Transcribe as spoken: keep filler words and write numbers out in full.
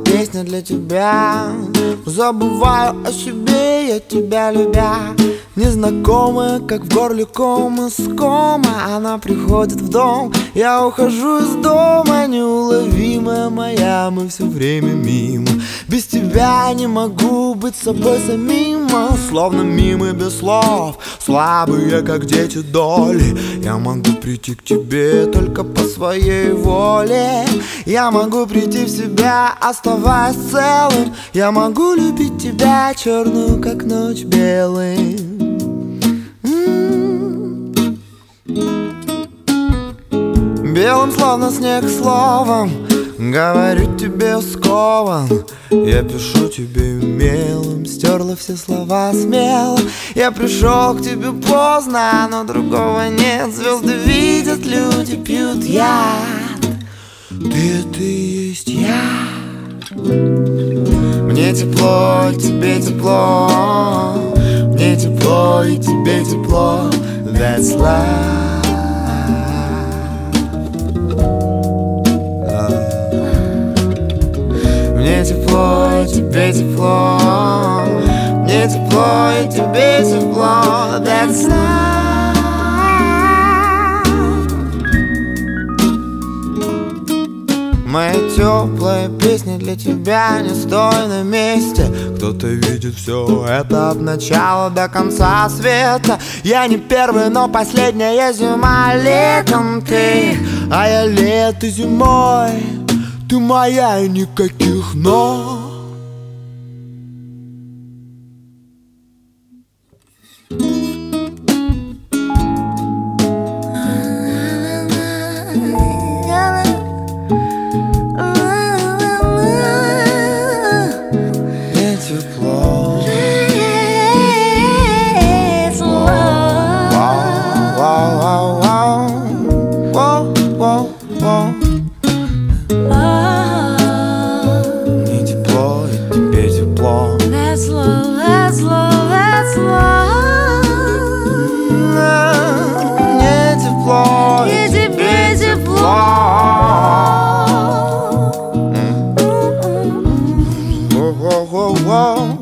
песня для тебя. Забываю о себе, я тебя любя. Незнакомая, как в горле ком искома, она приходит в дом, я ухожу из дома. Неуловимая моя, мы все время мимо. Без тебя не могу быть собой самим. Словно мимо без слов, слабые, как дети доли. Я могу прийти к тебе только по своей воле. Я могу прийти в себя, оставаясь целым. Я могу любить тебя черную, как ночь, белым. Белым, словно снег, словом говорю тебе скован. Я пишу тебе мелом, стерла все слова смело. Я пришел к тебе поздно, но другого нет. Звезды видят, люди пьют яд. Ты — это и есть я. Мне тепло, и тебе тепло. Мне тепло, и тебе тепло. That's love. Мне тепло, и тебе тепло. Мне тепло, и тебе тепло. That's love. Моя теплая песня для тебя, не стой на месте. Кто-то видит все это от начала до конца света. Я не первый, но последняя зима летом ты, а я лето зимой. Ты моя, и никаких но. Мне тепло. Вау, вау, вау, вау, вау, вау. Мне тепло, и тебе тепло. That's love, that's love, that's love. Мне тепло, И тебе тепло. Воу-воу-воу-воу.